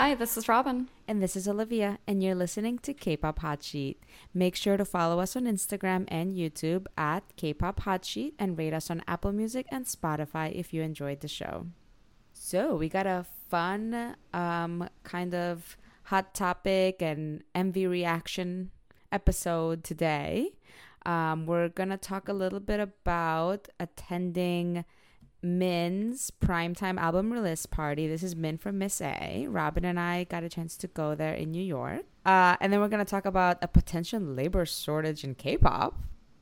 Hi, this is Robin. And this is Olivia, and you're listening to K-Pop Hot Sheet. Make sure to follow us on Instagram and YouTube at K-Pop Hot Sheet and rate us on Apple Music and Spotify if you enjoyed the show. So we got a fun kind of hot topic and MV reaction episode today. We're going to talk a little bit about attending Min's primetime album release party. This is Min from Miss A. Robin and I got a chance to go there in New York. And then we're going to talk about a potential labor shortage in K-pop. ...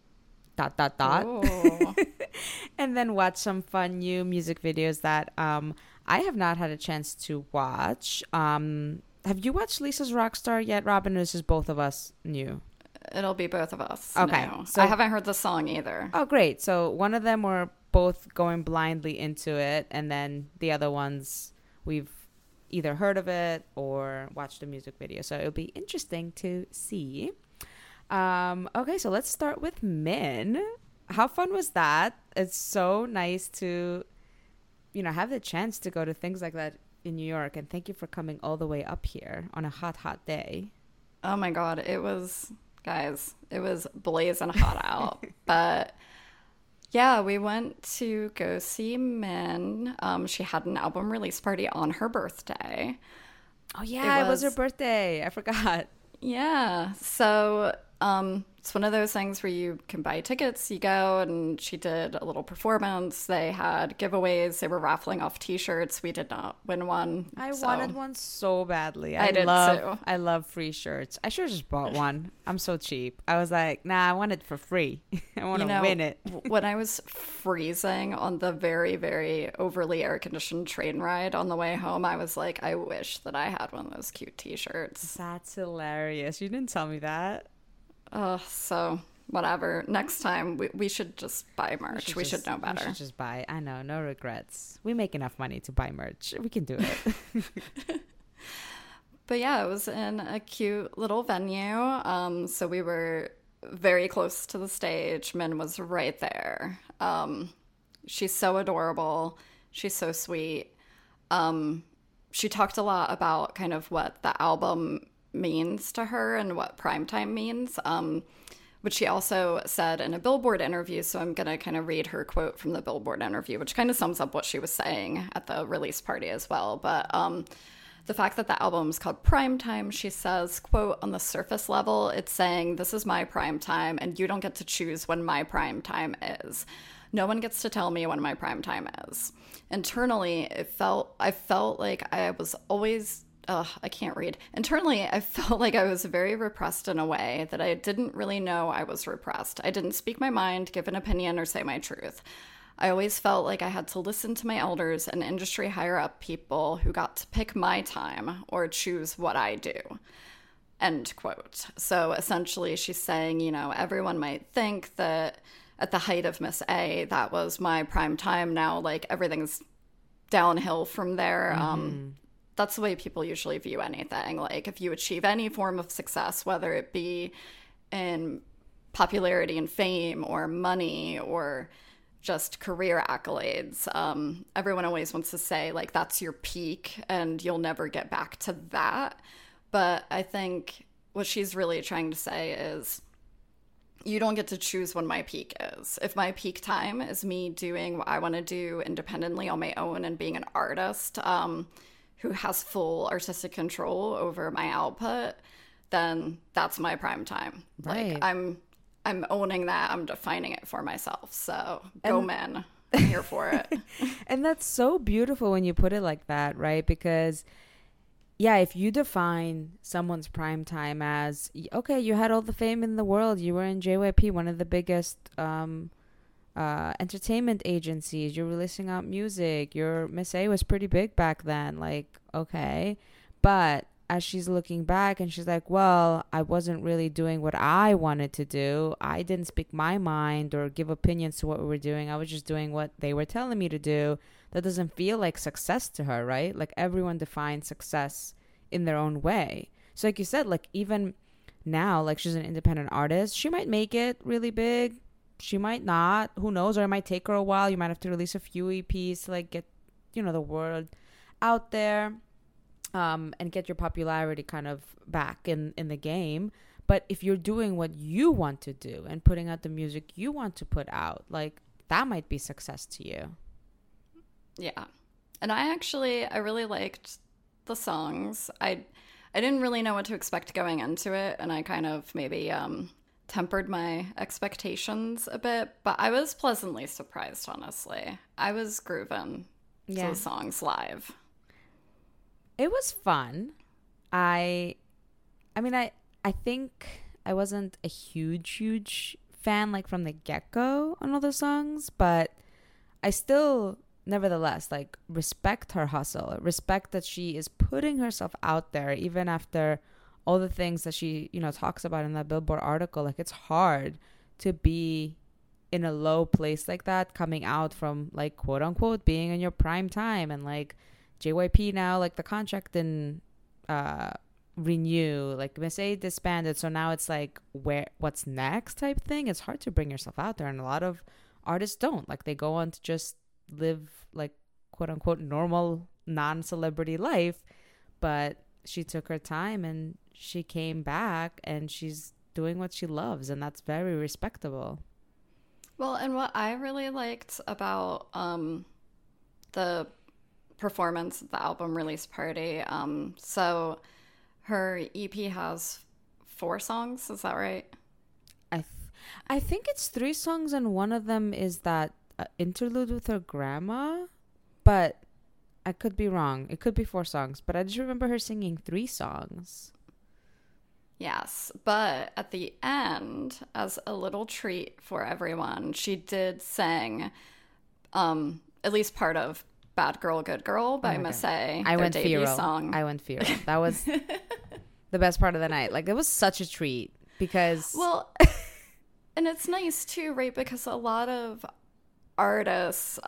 And then watch some fun new music videos that I have not had a chance to watch. Have you watched Lisa's Rockstar yet, Robin? This is both of us new. It'll be both of us. Okay. No. So I haven't heard the song either. Oh, great. So one of them we're both going blindly into it, and then the other ones we've either heard of it or watched a music video. So it'll be interesting to see. Okay, so let's start with Min. How fun was that? It's so nice to, have the chance to go to things like that in New York. And thank you for coming all the way up here on a hot, hot day. Oh my God. It was blazing hot out. But yeah, we went to go see Min. She had an album release party on her birthday. Oh yeah, it was her birthday. I forgot. Yeah. So it's one of those things where you can buy tickets, you go, and she did a little performance. They had giveaways. They were raffling off T-shirts. We did not win one. I wanted one so badly. I did too. I love free shirts. I should have just bought one. I'm so cheap. I was like, nah, I want it for free. I want to win it. When I was freezing on the very, very overly air-conditioned train ride on the way home, I was like, I wish that I had one of those cute T-shirts. That's hilarious. You didn't tell me that. So whatever. Next time we should just buy merch. We should know better. We should just buy. I know, no regrets. We make enough money to buy merch. We can do it. But yeah, it was in a cute little venue. So we were very close to the stage. Min was right there. She's so adorable. She's so sweet. She talked a lot about kind of what the album means to her and what primetime means, which she also said in a Billboard interview. So I'm going to kind of read her quote from the Billboard interview, which kind of sums up what she was saying at the release party as well. But the fact that the album is called Primetime, she says, quote, on the surface level, it's saying this is my prime time and you don't get to choose when my prime time is. No one gets to tell me when my prime time is. Internally, I felt like I was always... I can't read. Internally, I felt like I was very repressed in a way that I didn't really know I was repressed. I didn't speak my mind, give an opinion, or say my truth. I always felt like I had to listen to my elders and industry higher-up people who got to pick my time or choose what I do. End quote. So essentially, she's saying, everyone might think that at the height of Miss A, that was my prime time. Now, like, everything's downhill from there. That's the way people usually view anything. Like, if you achieve any form of success, whether it be in popularity and fame or money or just career accolades, everyone always wants to say, like, that's your peak and you'll never get back to that. But I think what she's really trying to say is, you don't get to choose when my peak is. If my peak time is me doing what I want to do independently on my own and being an artist, who has full artistic control over my output, then that's my prime time. Right. Like, I'm owning that. I'm defining it for myself. So go Min. I'm here for it. And that's so beautiful when you put it like that, right? Because yeah, if you define someone's prime time as, okay, you had all the fame in the world, you were in JYP, one of the biggest entertainment agencies, you're releasing out music, your Miss A was pretty big back then, like, okay. But as she's looking back and she's like, well, I wasn't really doing what I wanted to do. I didn't speak my mind or give opinions to what we were doing. I was just doing what they were telling me to do. That doesn't feel like success to her, right? Like, everyone defines success in their own way. So like you said, like, even now, like, she's an independent artist, she might make it really big, she might not, who knows, or it might take her a while. You might have to release a few EPs to, like, get, the word out there. and get your popularity kind of back in the game. But if you're doing what you want to do and putting out the music you want to put out, like, that might be success to you. Yeah. And I really liked the songs. I didn't really know what to expect going into it, and I kind of maybe tempered my expectations a bit, but I was pleasantly surprised, honestly. I was grooving to the songs live. It was fun. I mean, I think I wasn't a huge fan, like, from the get-go on all the songs, but I still, nevertheless, like, respect her hustle, respect that she is putting herself out there even after all the things that she, you know, talks about in that Billboard article. Like, it's hard to be in a low place like that, coming out from, like, quote unquote being in your prime time, and like JYP now, like, the contract didn't renew, like Miss A disbanded, so now it's like, what's next type thing. It's hard to bring yourself out there, and a lot of artists don't, like, they go on to just live, like, quote unquote normal non-celebrity life. But she took her time and she came back and she's doing what she loves, and that's very respectable. Well, and what I really liked about the performance at the album release party, so her EP has 4 songs, is that right? I think it's 3 songs, and one of them is that interlude with her grandma, but I could be wrong. It could be 4 songs, but I just remember her singing 3 songs. Yes, but at the end, as a little treat for everyone, she did sing at least part of Bad Girl, Good Girl by Miss A, their debut song. I went feral. That was the best part of the night. Like, it was such a treat because... Well, and it's nice too, right? Because a lot of artists...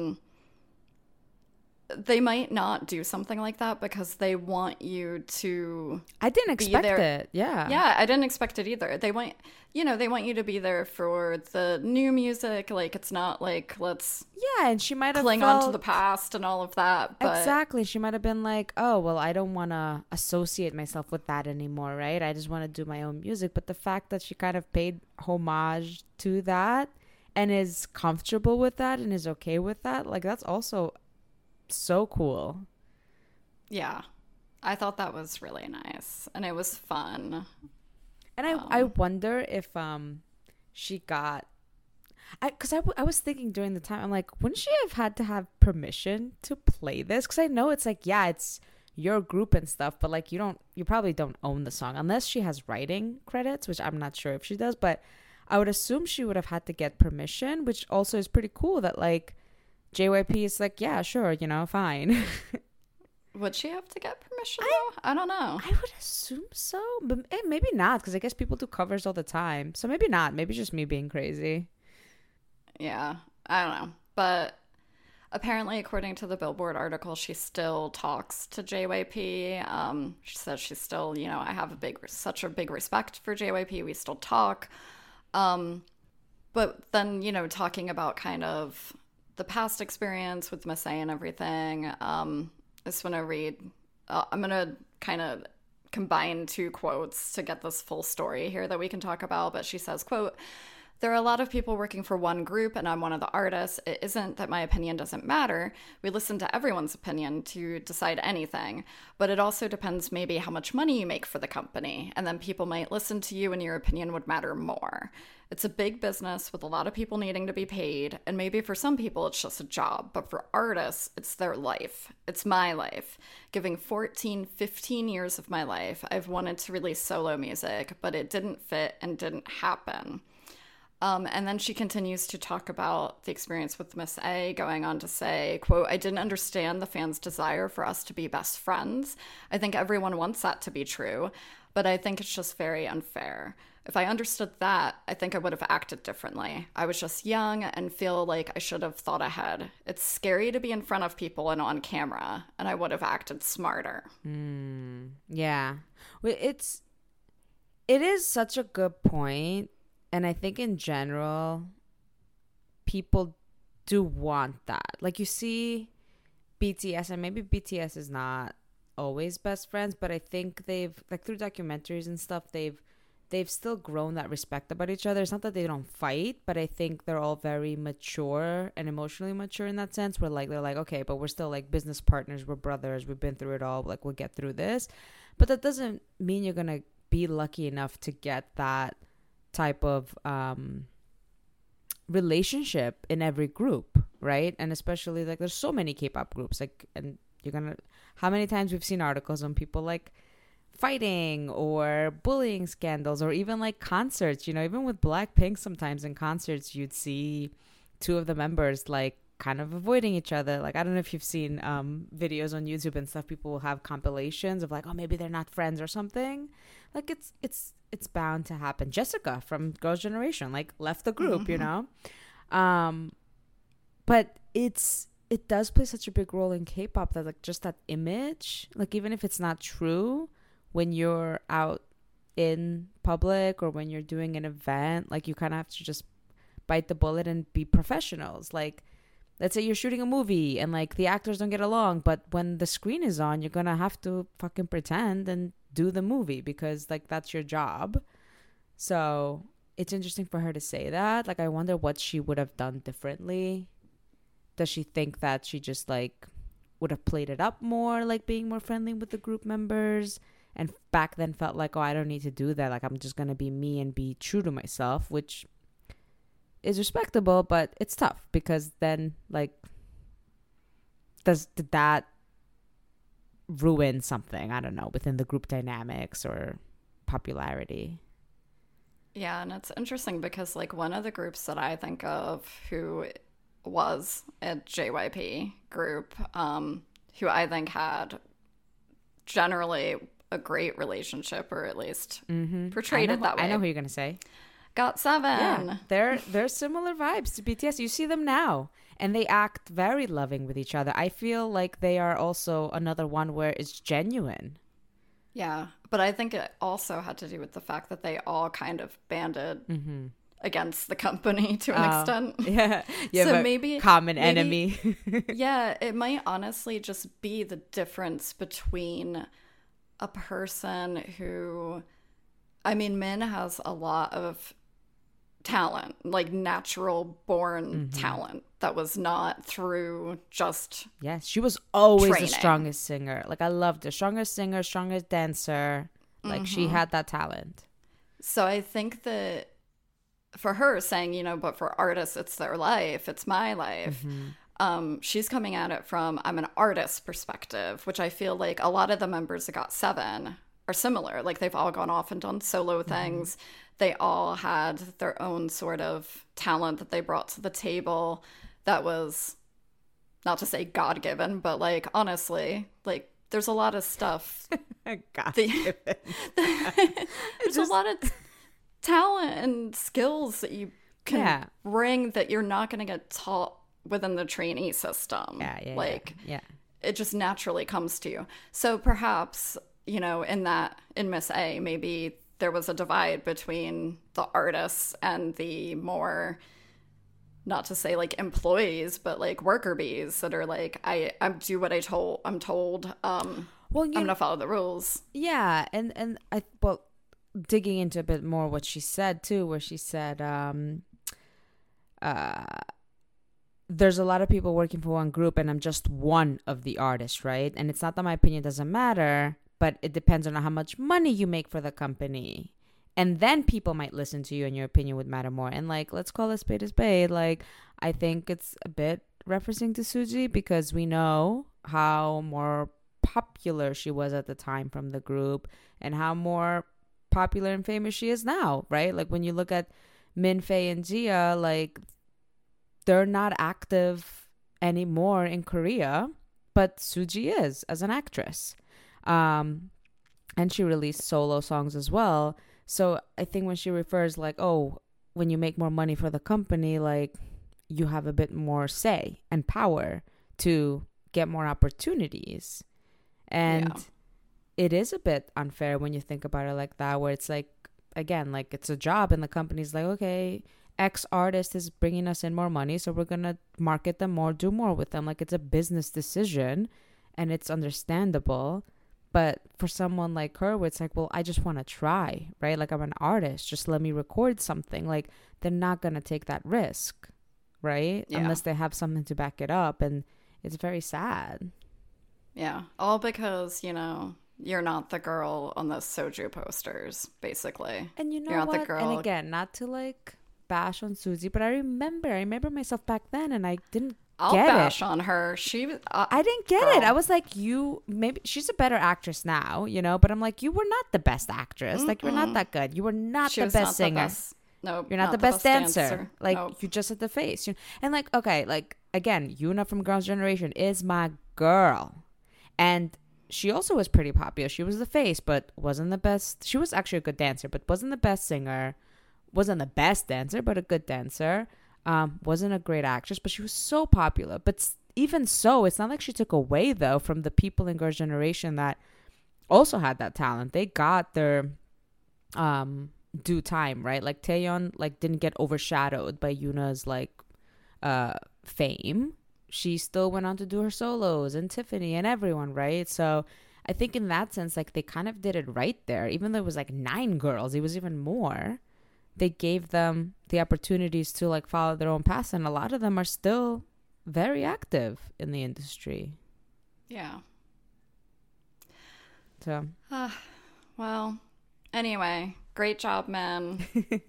they might not do something like that because they want you to... I didn't expect it. Yeah. Yeah, I didn't expect it either. They want you to be there for the new music. Like, it's not like, let's... Yeah, and she might have cling on to the past and all of that. But... Exactly. She might have been like, oh, well, I don't want to associate myself with that anymore, right? I just want to do my own music. But the fact that she kind of paid homage to that and is comfortable with that and is okay with that, like, that's also... so cool. Yeah, I thought that was really nice, and it was fun. And I wonder if she got... because I was thinking during the time, I'm like, wouldn't she have had to have permission to play this? Because I know it's like, yeah, it's your group and stuff, but like, you probably don't own the song unless she has writing credits, which I'm not sure if she does, but I would assume she would have had to get permission, which also is pretty cool that, like, JYP is like, yeah, sure, you know, fine. Would she have to get permission, though? I don't know. I would assume so, but maybe not, because I guess people do covers all the time. So maybe not. Maybe just me being crazy. Yeah, I don't know. But apparently, according to the Billboard article, she still talks to JYP. She says she's still, you know, I have such a big respect for JYP. We still talk. But then, you know, talking about kind of the past experience with Miss A and everything, I just want to read, I'm going to kind of combine 2 quotes to get this full story here that we can talk about, but she says, quote, "There are a lot of people working for one group, and I'm one of the artists. It isn't that my opinion doesn't matter. We listen to everyone's opinion to decide anything, but it also depends maybe how much money you make for the company, and then people might listen to you and your opinion would matter more. It's a big business with a lot of people needing to be paid, and maybe for some people it's just a job, but for artists, it's their life. It's my life. Giving 14, 15 years of my life, I've wanted to release solo music, but it didn't fit and didn't happen." And then she continues to talk about the experience with Miss A, going on to say, quote, "I didn't understand the fans' desire for us to be best friends. I think everyone wants that to be true, but I think it's just very unfair. If I understood that, I think I would have acted differently. I was just young and feel like I should have thought ahead. It's scary to be in front of people and on camera, and I would have acted smarter." Yeah. It is such a good point. And I think in general, people do want that. Like, you see BTS, and maybe BTS is not always best friends, but I think they've, like, through documentaries and stuff, they've still grown that respect about each other. It's not that they don't fight, but I think they're all very mature and emotionally mature in that sense, where like they're like, okay, but we're still like business partners, we're brothers, we've been through it all, like we'll get through this. But that doesn't mean you're gonna be lucky enough to get that type of relationship in every group, right? And especially like there's so many K-pop groups, like, and you're gonna, how many times we've seen articles on people like fighting or bullying scandals, or even like concerts, even with Blackpink, sometimes in concerts you'd see two of the members like kind of avoiding each other. Like, I don't know if you've seen videos on YouTube and stuff, people will have compilations of like, oh, maybe they're not friends or something. Like it's bound to happen. Jessica from Girls' Generation like left the group, but it does play such a big role in K-pop that like just that image, like even if it's not true, when you're out in public or when you're doing an event, like you kind of have to just bite the bullet and be professionals. Like, let's say you're shooting a movie and like the actors don't get along, but when the screen is on, you're gonna have to fucking pretend and do the movie because like that's your job. So it's interesting for her to say that. Like, I wonder what she would have done differently. Does she think that she just like would have played it up more, like being more friendly with the group members, and back then felt like, oh, I don't need to do that, like I'm just gonna be me and be true to myself, which is respectable, but it's tough because then like did that ruin something, I don't know, within the group dynamics or popularity? Yeah, and it's interesting because like one of the groups that I think of who was a JYP group, who I think had generally a great relationship, or at least portrayed it that way. I know who you're gonna say. GOT7. Yeah, they're similar vibes to BTS. You see them now, and they act very loving with each other. I feel like they are also another one where it's genuine. Yeah, but I think it also had to do with the fact that they all kind of banded against the company to an extent. Yeah. So maybe common enemy. Yeah, it might honestly just be the difference between a person who, I mean, Min has a lot of talent, like natural born talent that was not through just yes, she was always training. The strongest singer. Like, I loved her. Strongest singer, strongest dancer. Like, she had that talent. So I think that for her saying, but for artists, it's their life, it's my life. She's coming at it from, I'm an artist perspective, which I feel like a lot of the members of GOT7 are similar. Like, they've all gone off and done solo things. They all had their own sort of talent that they brought to the table that was, not to say God-given, but like, honestly, like, there's a lot of stuff. God-given. There's a lot of talent and skills that you can bring that you're not going to get taught within the trainee system. It just naturally comes to you. So perhaps, in Miss A, maybe there was a divide between the artists and the more, not to say like employees, but like worker bees that are like, I do what I'm told. I'm gonna follow the rules. Yeah, and digging into a bit more what she said too, where she said there's a lot of people working for one group and I'm just one of the artists, right? And it's not that my opinion doesn't matter, but it depends on how much money you make for the company. And then people might listen to you and your opinion would matter more. And like, let's call a spade a spade. Like, I think it's a bit referencing to Suji because we know how more popular she was at the time from the group and how more popular and famous she is now, right? Like, when you look at Min, Faye, and Gia, like, they're not active anymore in Korea, but Suji is as an actress. And she released solo songs as well. So I think when she refers like, oh, when you make more money for the company, like, you have a bit more say and power to get more opportunities. And it is a bit unfair when you think about it like that, where it's like, again, like, it's a job and the company's like, okay, X artist is bringing us in more money, so we're gonna market them more, do more with them. Like, it's a business decision and it's understandable. But for someone like her, where it's like, well, I just want to try, right? Like, I'm an artist. Just let me record something. Like, they're not going to take that risk, right? Yeah. Unless they have something to back it up. And it's very sad. Yeah. All because, you're not the girl on the soju posters, basically. And you know you're not what? The girl. And again, not to like bash on Susie, but I remember myself back then, and I didn't I'll get bash it. on her. I didn't get girl. it. I was like, maybe she's a better actress now, but I'm like, you were not the best actress. Like, you're not that good. You were not She the was best not singer. The best. No, you're not the best dancer. dancer. Like, Nope. you just at the face. And like, okay, like again, Yuna from Girls' Generation is my girl, and she also was pretty popular. She was the face, but wasn't the best. She was actually a good dancer, but wasn't the best singer. Wasn't the best dancer, but a good dancer. Wasn't a great actress, but she was so popular. But even so, it's not like she took away, though, from the people in Girls' Generation that also had that talent. They got their due time, right? Like, Taeyeon, like, didn't get overshadowed by Yuna's, like, fame. She still went on to do her solos, and Tiffany and everyone, right? So I think in that sense, like, they kind of did it right there. Even though it was like 9 girls, it was even more. They gave them the opportunities to like follow their own paths, and a lot of them are still very active in the industry. Yeah. So well, anyway, great job, man.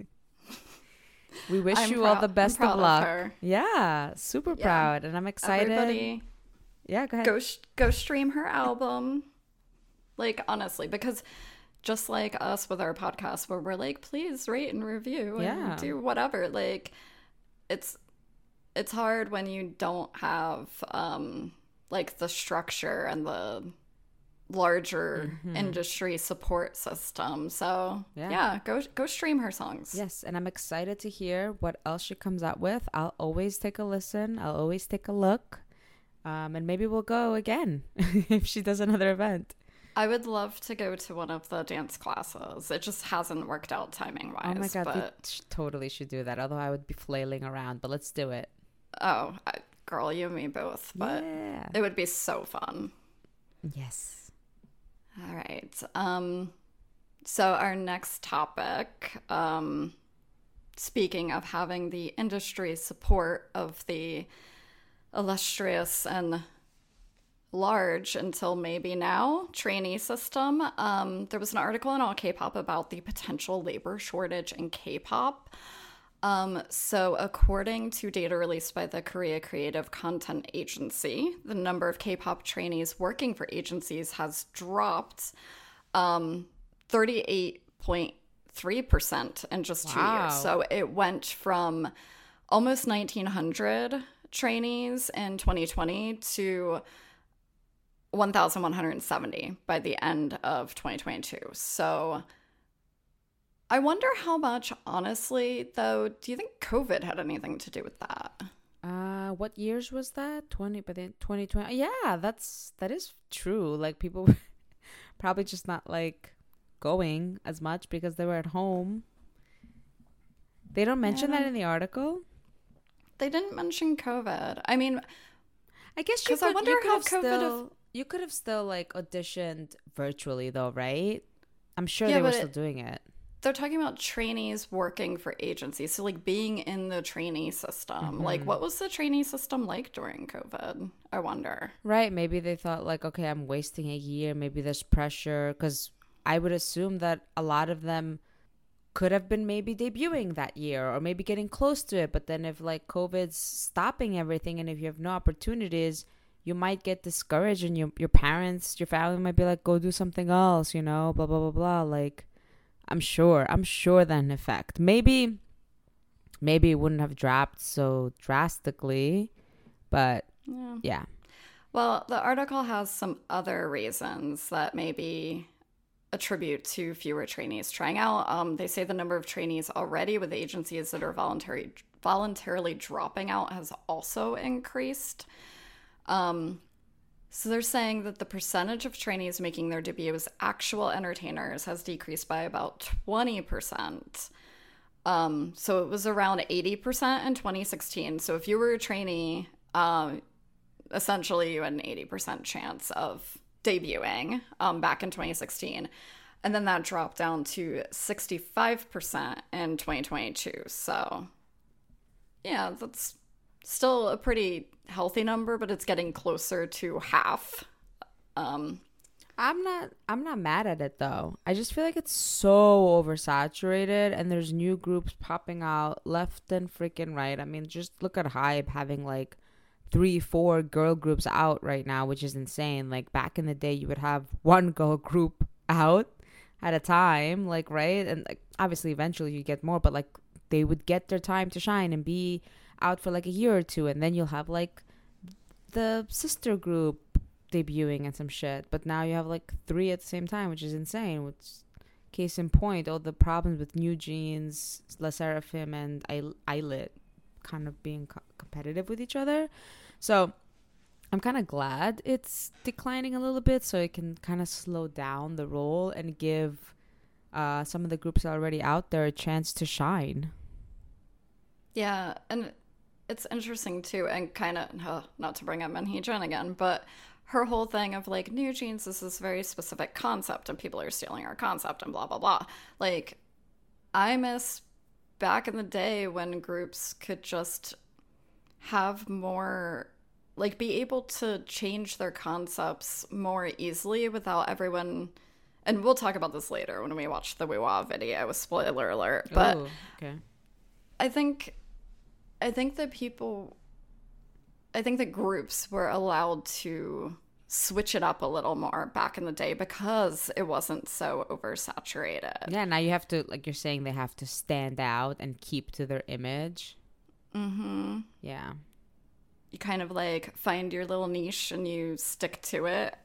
We wish you all the best of luck. Her. Yeah, super proud, and I'm excited. Everybody, yeah, go ahead. Go stream her album. Like, honestly, because just like us with our podcast, where we're like, please rate and review and do whatever. Like, it's hard when you don't have like the structure and the larger industry support system. So go stream her songs. Yes, and I'm excited to hear what else she comes out with. I'll always take a listen. I'll always take a look. And maybe we'll go again if she does another event. I would love to go to one of the dance classes. It just hasn't worked out timing wise. Oh my god, we totally should do that. Although I would be flailing around, but let's do it. Oh, girl, you and me both. But it would be so fun. Yes. All right. So our next topic, speaking of having the industry support of the illustrious and large until maybe now trainee system, there was an article in All K-Pop about the potential labor shortage in K-pop. So according to data released by the Korea Creative Content Agency, the number of K-pop trainees working for agencies has dropped 38.3% in just 2 years. So it went from almost 1,900 trainees in 2020 to 1,170 by the end of 2022. So I wonder how much, honestly, though, do you think COVID had anything to do with that? What years was that? 2020. Yeah, that is true. Like, people were probably just not like going as much because they were at home. They don't mention that in the article. They didn't mention COVID. I mean, I guess you could, I wonder how COVID you could have still like auditioned virtually though, right? I'm sure they were still doing it. They're talking about trainees working for agencies. So like being in the trainee system. Like, what was the trainee system like during COVID? I wonder. Right. Maybe they thought like, okay, I'm wasting a year. Maybe there's pressure. Because I would assume that a lot of them could have been maybe debuting that year or maybe getting close to it. But then if like COVID's stopping everything and if you have no opportunities, you might get discouraged and your parents, your family might be like, go do something else, blah, blah, blah, blah. Like, I'm sure that an effect. Maybe it wouldn't have dropped so drastically, but yeah. Well, the article has some other reasons that maybe attribute to fewer trainees trying out. They say the number of trainees already with agencies that are voluntarily dropping out has also increased. So they're saying that the percentage of trainees making their debut as actual entertainers has decreased by about 20%. So it was around 80% in 2016. So if you were a trainee, essentially you had an 80% chance of debuting back in 2016. And then that dropped down to 65% in 2022. So, yeah, that's still a pretty healthy number, but it's getting closer to half. I'm not mad at it though. I just feel like it's so oversaturated and there's new groups popping out left and freaking right. I mean, just look at Hype having like 3-4 girl groups out right now, which is insane. Like back in the day you would have one girl group out at a time, like, right? And like obviously eventually you get more, but like they would get their time to shine and be out for like a year or two, and then you'll have like the sister group debuting and some shit. But now you have like 3 at the same time, which is insane. Which, case in point, all the problems with New Jeans, La Seraphim, and Islet kind of being competitive with each other. So I'm kind of glad it's declining a little bit, so it can kind of slow down the roll and give some of the groups already out there a chance to shine. Yeah, and it's interesting too, and kind of, not to bring up Manheejun again, but her whole thing of like, New Jeans is this very specific concept and people are stealing our concept and blah, blah, blah. Like, I miss back in the day when groups could just have more, like, be able to change their concepts more easily without everyone. And we'll talk about this later when we watch the Woo-Wah video, spoiler alert. But ooh, okay. I think that groups were allowed to switch it up a little more back in the day because it wasn't so oversaturated. Yeah, now you have to, like you're saying, they have to stand out and keep to their image. Mm-hmm. Yeah. You kind of like find your little niche and you stick to it.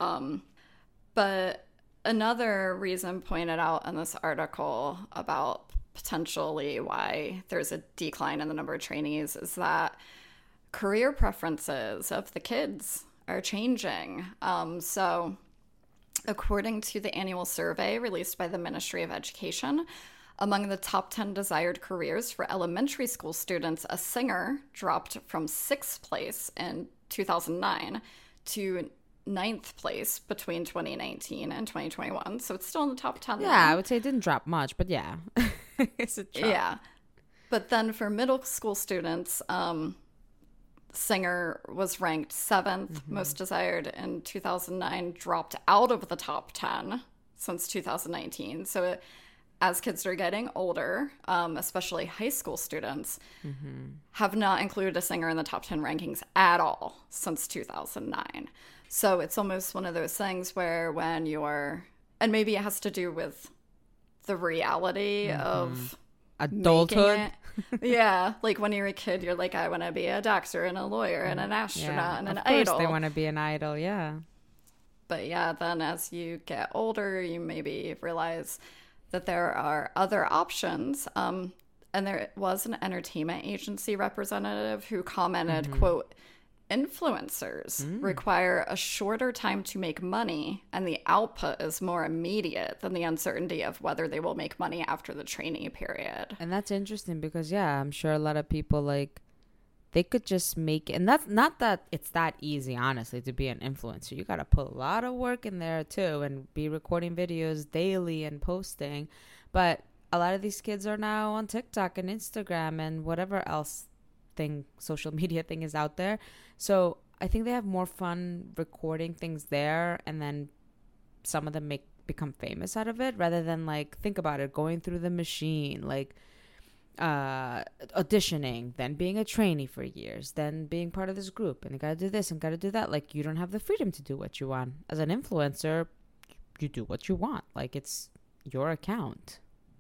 But another reason pointed out in this article about potentially why there's a decline in the number of trainees is that career preferences of the kids are changing. So according to the annual survey released by the Ministry of Education, among the top 10 desired careers for elementary school students, a singer dropped from 6th place in 2009 to 9th place between 2019 and 2021. So it's still in the top 10. Yeah, now. I would say it didn't drop much, but yeah. It's a drop. Yeah. But then for middle school students, singer was ranked 7th most desired in 2009, dropped out of the top 10 since 2019. So as kids are getting older, especially high school students, have not included a singer in the top 10 rankings at all since 2009. So it's almost one of those things where when you're, and maybe it has to do with the reality of adulthood. Yeah, like when you're a kid, you're like, I want to be a doctor and a lawyer and an astronaut and an of course idol. they want to be an idol, yeah. But yeah, then as you get older, you maybe realize that there are other options. And there was an entertainment agency representative who commented, quote, influencers require a shorter time to make money, and the output is more immediate than the uncertainty of whether they will make money after the trainee period. And that's interesting because, yeah, I'm sure a lot of people, like, they could just make it. And that's not that it's that easy, honestly, to be an influencer. You got to put a lot of work in there, too, and be recording videos daily and posting. But a lot of these kids are now on TikTok and Instagram and whatever else social media thing is out there. So I think they have more fun recording things there, and then some of them become famous out of it, rather than, like, think about it, going through the machine, like auditioning, then being a trainee for years, then being part of this group, and you gotta do this and gotta do that. Like, you don't have the freedom to do what you want. As an influencer, you do what you want. Like, it's your account.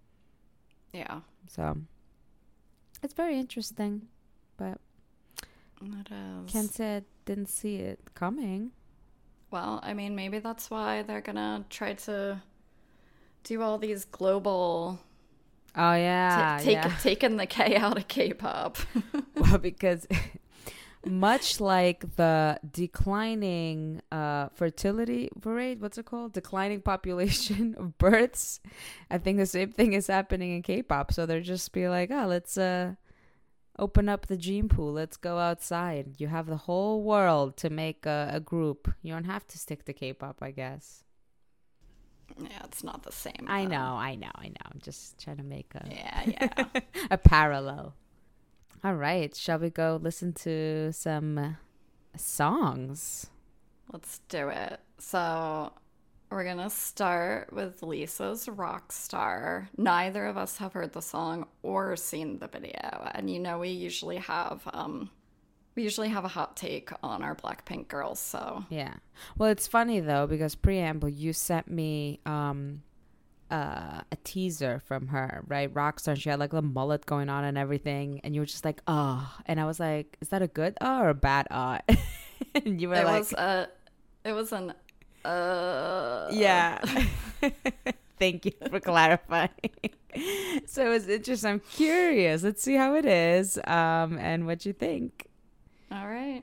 Yeah. So it's very interesting. But it is. Can't say I didn't see it coming. Well, I mean, maybe that's why they're gonna try to do all these global. Oh yeah, taking the K out of K-pop. Well, because much like the declining fertility rate, what's it called? Declining population of births. I think the same thing is happening in K-pop. So they're just be like, oh, let's Open up the gene pool. Let's go outside. You have the whole world to make a group. You don't have to stick to K-pop, I guess. Yeah, it's not the same. I know. I'm just trying to make Yeah. a parallel. All right. Shall we go listen to some songs? Let's do it. So we're going to start with Lisa's Rockstar. Neither of us have heard the song or seen the video. And we usually have a hot take on our Blackpink girls, so. Yeah. Well, it's funny though, because preamble, you sent me a teaser from her, right? Rockstar. She had like the mullet going on and everything, and you were just like, oh. And I was like, is that a good or a bad and you were it was an yeah. Thank you for clarifying. So it was interesting. I'm curious. Let's see how it is, and what you think. All right.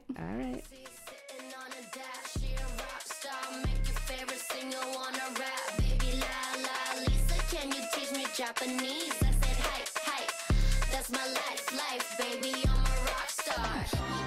Japanese, I said, hi, that's my life, baby, I'm a rock star.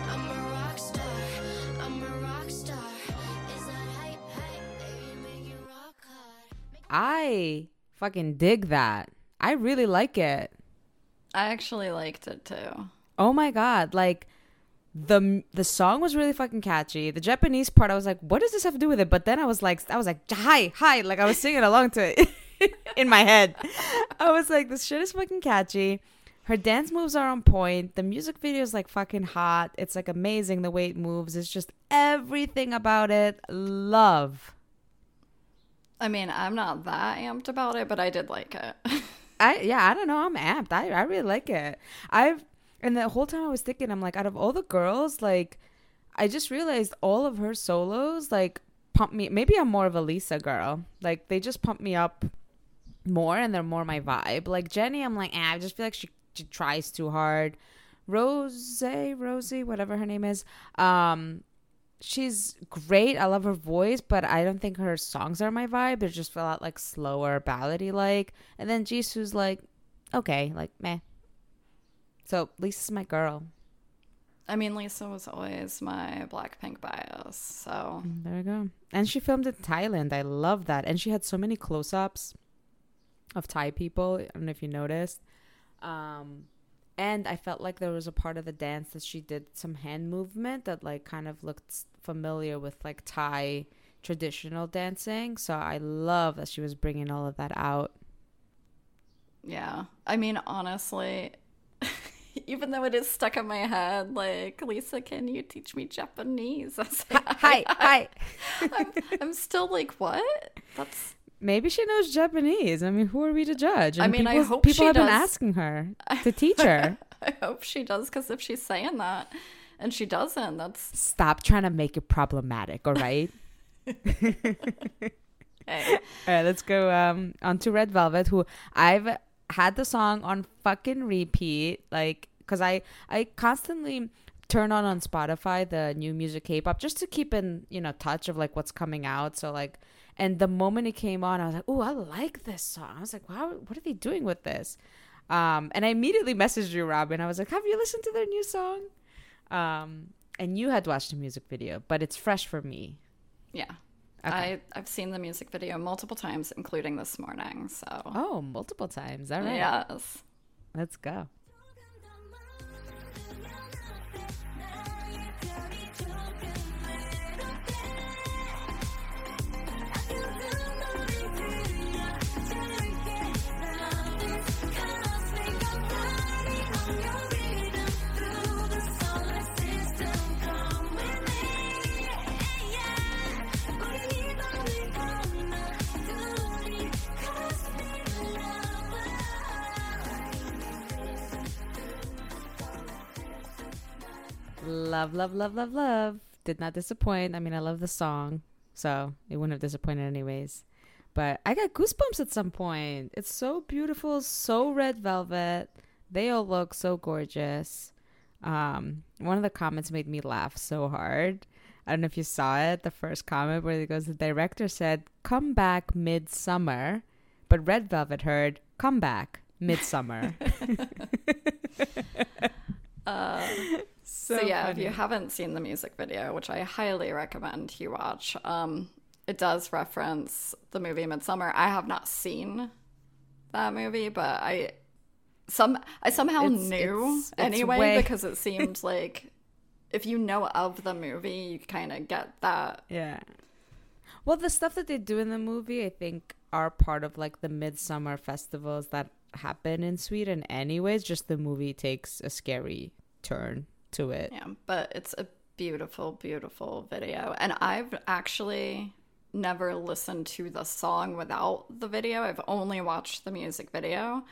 Is that hype, baby, make you rock hard. I fucking dig that. I really like it. I actually liked it too. Oh my God. Like, the song was really fucking catchy. The Japanese part, I was like, what does this have to do with it? But then I was like, hi. Like, I was singing along to it in my head. I was like, this shit is fucking catchy. Her dance moves are on point. The music video is like fucking hot. It's like amazing the way it moves. It's just everything about it. Love. I mean, I'm not that amped about it, but I did like it. I don't know. I'm amped. I really like it. And the whole time I was thinking, I'm like, out of all the girls, like, I just realized all of her solos, like, pump me. Maybe I'm more of a Lisa girl. Like, they just pump me up more, and they're more my vibe. Like, Jennie, I'm like, I just feel like she tries too hard. Rosie, whatever her name is, she's great. I love her voice, but I don't think her songs are my vibe. They just feel out like slower, ballady like. And then Jisoo's like, okay, like, meh. So Lisa's my girl. I mean, Lisa was always my Blackpink bias, so. There we go. And she filmed in Thailand. I love that. And she had so many close-ups of Thai people. I don't know if you noticed. And I felt like there was a part of the dance that she did some hand movement that like kind of looked familiar with like Thai traditional dancing. So I love that she was bringing all of that out. Yeah. I mean, honestly, even though it is stuck in my head, like, Lisa, can you teach me Japanese? I was like, Hi. I'm still like, what? That's... Maybe she knows Japanese. I mean, who are we to judge? And I mean, people, I hope people she have does. been asking her to teach her. I hope she does, because if she's saying that and she doesn't, that's... Stop trying to make it problematic, all right? Hey. All right, let's go on to Red Velvet, who I've had the song on fucking repeat, like, because I constantly turn on Spotify the new music K-pop just to keep in, touch of like what's coming out. So like, and the moment it came on, I was like, oh, I like this song. I was like, wow, what are they doing with this? And I immediately messaged you, Robin. I was like, have you listened to their new song? And you had watched the music video, but it's fresh for me. Yeah. Okay. I've seen the music video multiple times, including this morning, so... Oh, multiple times. All right. Yes. Let's go. Love. Did not disappoint. I mean, I love the song, so it wouldn't have disappointed anyways. But I got goosebumps at some point. It's so beautiful, so Red Velvet. They all look so gorgeous. One of the comments made me laugh so hard. I don't know if you saw it. The first comment where it goes, the director said, "Come back midsummer," but Red Velvet heard, "Come back midsummer." So yeah, if funny. you haven't seen the music video, which I highly recommend you watch, it does reference the movie Midsummer. I have not seen that movie, but I somehow knew it's anyway way- because it seemed like if you know of the movie, you kind of get that. Yeah. Well, the stuff that they do in the movie, I think, are part of like the midsummer festivals that happen in Sweden anyways. Just the movie takes a scary turn to it. Yeah, but it's a beautiful, beautiful video. And I've actually never listened to the song without the video. I've only watched the music video.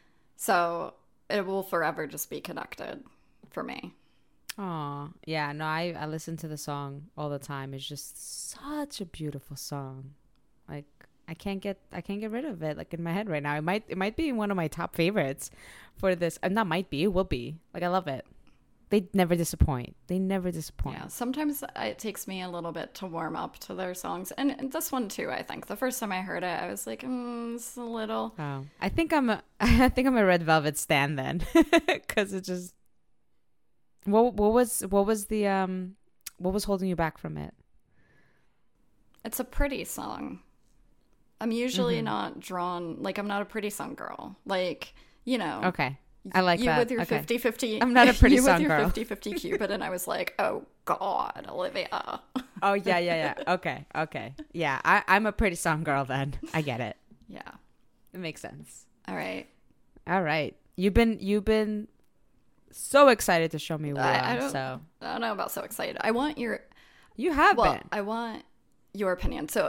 So it will forever just be connected for me. Oh, yeah. No, I listen to the song all the time. It's just such a beautiful song. Like I can't get rid of it like in my head right now. It might be one of my top favorites for this. Not might be, it will be. Like I love it. They never disappoint. They never disappoint. Yeah, sometimes it takes me a little bit to warm up to their songs. And this one too, I think. The first time I heard it, I was like, it's a little... Oh, I think I'm a Red Velvet stan then, because it just what was holding you back from it? It's a pretty song. I'm usually not drawn... Like, I'm not a pretty song girl. Like, you know... Okay. I like you that. with your Okay. 50-50. I'm not a pretty you song with your girl. 50-50 Cupid, and I was like, oh God, Olivia. Oh yeah. Okay. Yeah, I'm a pretty song girl then. I get it. Yeah. It makes sense. All right. All right. You've been so excited to show me I Wua, so don't know about so excited. I want your... you have Well, been. I want your opinion. So,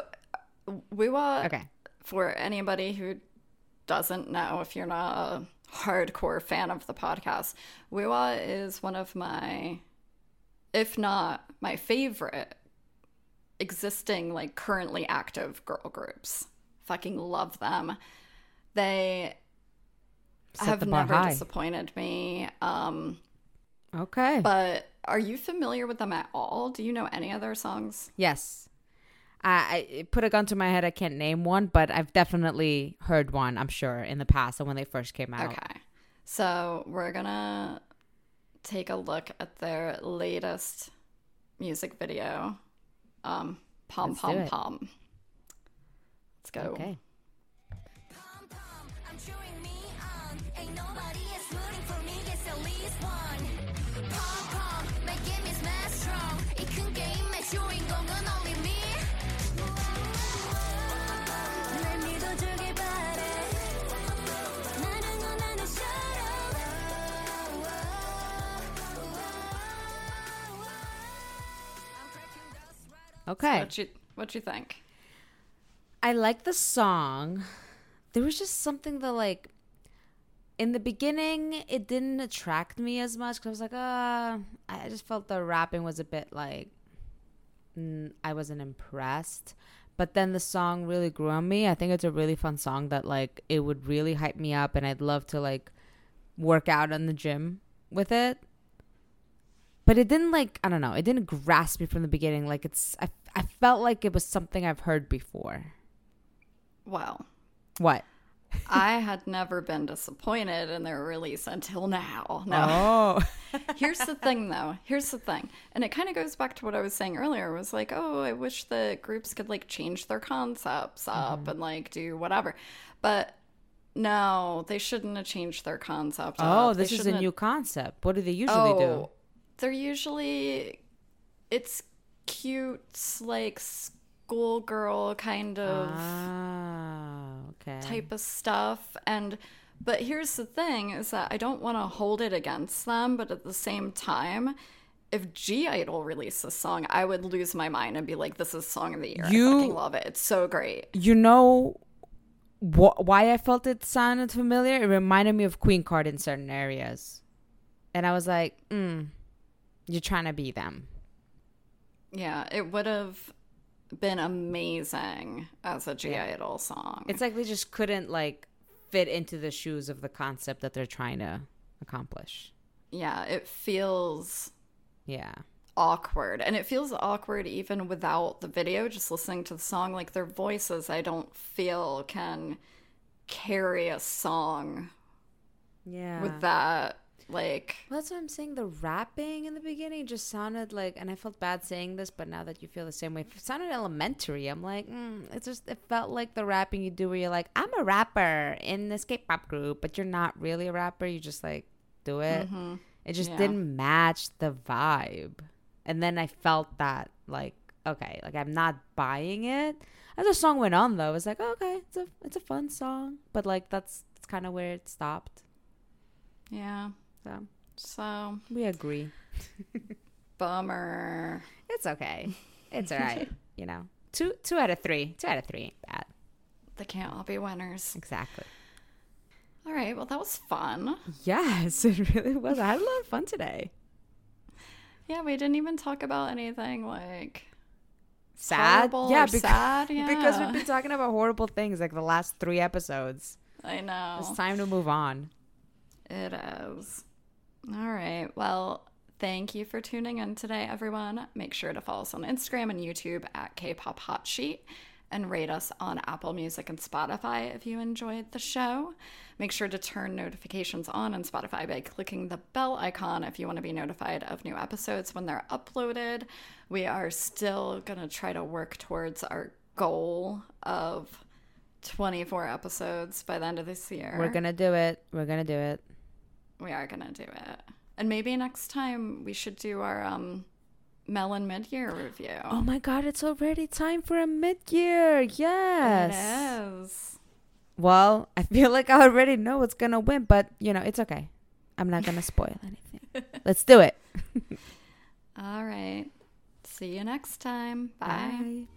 Wiwa, Okay. for anybody who doesn't know, if you're not a hardcore fan of the podcast, Wiwa is one of my, if not my favorite, existing, like, currently active girl groups. Fucking love them. They Set have the bar never high. disappointed me. Okay. But are you familiar with them at all? Do you know any of their songs? Yes. I put a gun to my head. I can't name one, but I've definitely heard one, I'm sure, in the past and when they first came out. Okay. So we're going to take a look at their latest music video, Pom Let's do Pom it. Pom. Let's go. Okay. Pom pom, I'm cheering me on. Ain't nobody is rooting for me. Guess at least one. Pom pom, my game is mad strong. 이 큰 게임의 주인공은 only me. 날 믿어주길 바래. 나는 원하는 shadow. Okay. What you think? I like the song. There was just something that, like, in the beginning, it didn't attract me as much because I was like, I just felt the rapping was a bit like, I wasn't impressed. But then the song really grew on me. I think it's a really fun song that, like, it would really hype me up, and I'd love to, like, work out in the gym with it. But it didn't, like, I don't know, it didn't grasp me from the beginning. Like, I felt like it was something I've heard before. Well, What? I had never been disappointed in their release until now. No. Oh. Here's the thing, though. Here's the thing. And it kind of goes back to what I was saying earlier. It was like, oh, I wish the groups could, like, change their concepts up and, like, do whatever. But no, they shouldn't have changed their concept Oh, up. They this is a shouldn't new concept. What do they usually do? They're usually... It's cute, like, schoolgirl kind of... Okay. type of stuff. But here's the thing is that I don't want to hold it against them, but at the same time, if G Idol released this song, I would lose my mind and be like, this is song of the year. I fucking love it. It's so great. You know why I felt it sounded familiar? It reminded me of Queen Card in certain areas. And I was like, you're trying to be them. Yeah, it would have been amazing as a G Idol song. It's like they just couldn't, like, fit into the shoes of the concept that they're trying to accomplish. Yeah, it feels Yeah. awkward. And it feels awkward even without the video, just listening to the song. Like, their voices, I don't feel can carry a song Yeah. with that Like, Well, that's what I'm saying. The rapping in the beginning just sounded like, and I felt bad saying this, but now that you feel the same way, it sounded elementary. I'm like, it felt like the rapping you do where you're like, I'm a rapper in this K-pop group, but you're not really a rapper. You just like do it. It just didn't match the vibe. And then I felt that like, okay, like I'm not buying it. As the song went on though, it's like, oh, okay, it's a fun song, but like that's kind of where it stopped. yeah. So We agree. bummer. It's okay. It's all right. You know, two out of three. 2 out of 3 ain't bad. They can't all be winners. Exactly. All right. Well, that was fun. Yes, it really was. I had a lot of fun today. Yeah, we didn't even talk about anything like Sad? horrible Yeah, or sad. Yeah. because we've been talking about horrible things like the last 3 episodes. I know. It's time to move on. It is. All right. Well, thank you for tuning in today, everyone. Make sure to follow us on Instagram and YouTube at K-Pop Hot Sheet and rate us on Apple Music and Spotify if you enjoyed the show. Make sure to turn notifications on Spotify by clicking the bell icon if you want to be notified of new episodes when they're uploaded. We are still going to try to work towards our goal of 24 episodes by the end of this year. We're going to do it. We are going to do it. And maybe next time we should do our Melon mid-year review. Oh my God, it's already time for a mid-year. Yes. It is. Well, I feel like I already know what's going to win, but, you know, it's okay. I'm not going to spoil anything. Let's do it. All right. See you next time. Bye. Bye.